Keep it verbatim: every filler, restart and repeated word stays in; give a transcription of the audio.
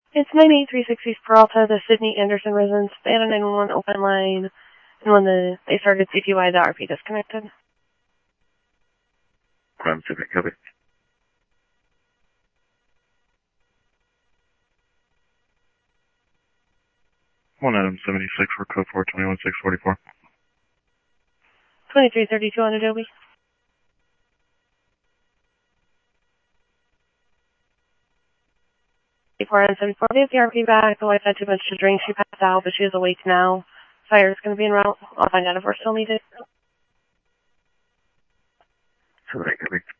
It's nine eight three six East Peralta, the Sydney Anderson residence. They had a nine one one open line, and when the they started C P Y, the R P disconnected. Prime Pacific, copy. One Adam seventy-six for code four twenty-one six forty-four. twenty-three thirty-two on Adobe. four and seventy-four, we have the R P back. The wife had too much to drink. She passed out, but she is awake now. Fire is going to be en route. I'll find out if we're still needed. All right, copy.